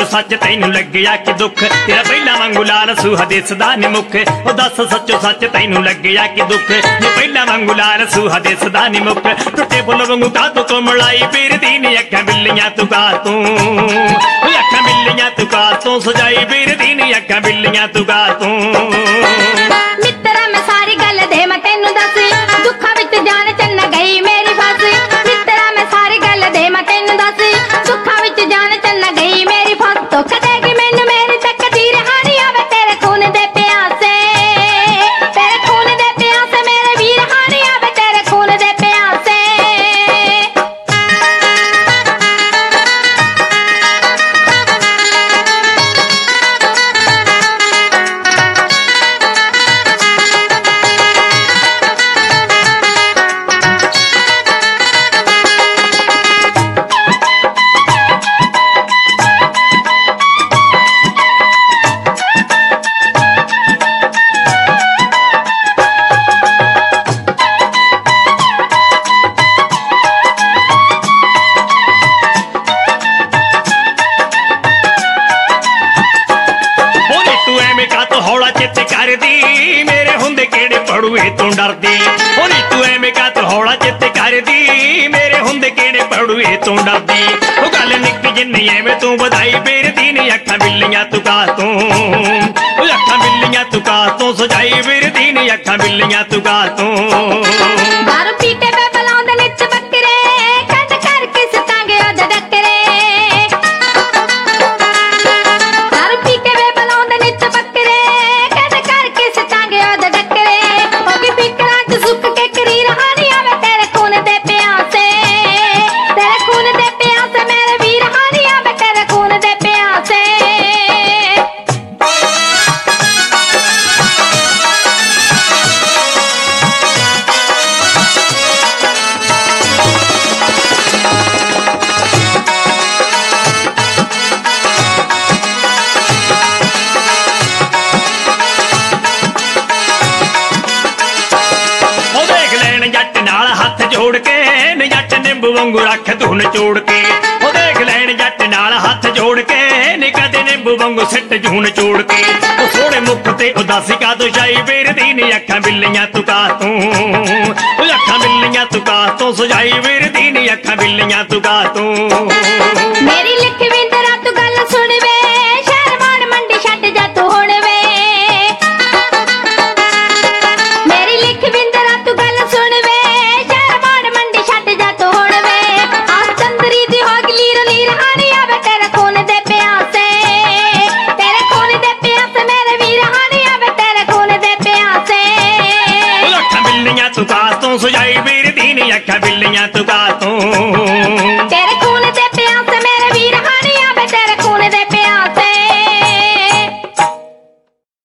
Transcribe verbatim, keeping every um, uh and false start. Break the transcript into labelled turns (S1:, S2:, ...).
S1: सच तैनू लग्या कि दुख तेरा पहला वांगू लाल सूहा दिसदा नी मुख ओ दस सचो सच तैनू लग्या कि दुख जे पहला वांगू लाल सूहा दिसदा नी मुख टुटे फुल वांगू कातों तो मलाई फिरदी नी अखां बिल्लियां तू कातों अखां बिल्लियां तू कातों सजाई फिरदी नी अखां बिल्लियां तू कातों
S2: मित्रा मैं सारी गल दे मैं तैनू दस दुखा विच जान चन्ना गई मेरी फस मित्रा मैं सारी गल दे मैं तैनू दस दुखा विच जान चन्ना गई मेरी फस दुख देगी मैनू मेरी तकदीर हानी आवे तेरे खून दे प्यासे तेरे खून दे प्यासे मेरे वीर हानी आवे तेरे खून दे प्यासे
S1: तू डरदी होनी तू एवें का तू हौला चित करदी मेरे हुंदे केड़े पड़ूए तू डरदी ओ गल निक्की जिन्नी एवें तू बधाई फिरदी नी अखां बिल्लियां तू कातों ओ अखां बिल्लियां तू कातों सजाई फिरदी नी अखां बिल्लियां तू कातों
S2: दारू पी के बेबलाउंदे नित बकरे कंड करके सतांगे ओद डकरे दारू पी के बेबलाउंदे नित बकरे कंड करके सतांगे ओद डकरे होगी फिकरां च सुक के करी रहानी आवे तेरे खून दे प्यासे तेरे खून दे प्यासे मेरे वीर हानी आवे तेरे खून दे प्यासे
S1: जोड़ के जट निंबू वांगू रख तू नचोड़ के ओ देख लैन जट नाल हथ जोड़ के नी कदे निंबू वांगू सिट जून चोड़ के ओ सोहणे मुख ते उदासी का तो जाई फिरदी नी अखां बिल्लियां तू कातों ओ अखां बिल्लियां तू कातों सजाई फिरदी नी अखां बिल्लियां तू कातों
S2: मेरी लखविंदरा तू गल सुण वे शहरमान मंडी छड्ड जा तू हुण वे मेरी लखविंदरा तू गल सुण वे शहरमान मंडी छड्ड जा तू हुण वे आ चंदरी दी होगी लीर लीर हानी आवे तेरे खून दे प्यासे तेरे खून दे प्यासे मेरे वीर हानी आवे तेरे खून दे प्यासे
S1: अखां बिल्लियां तू कातों सजाई फिरदी नी अखां बिल्लियां तू कातों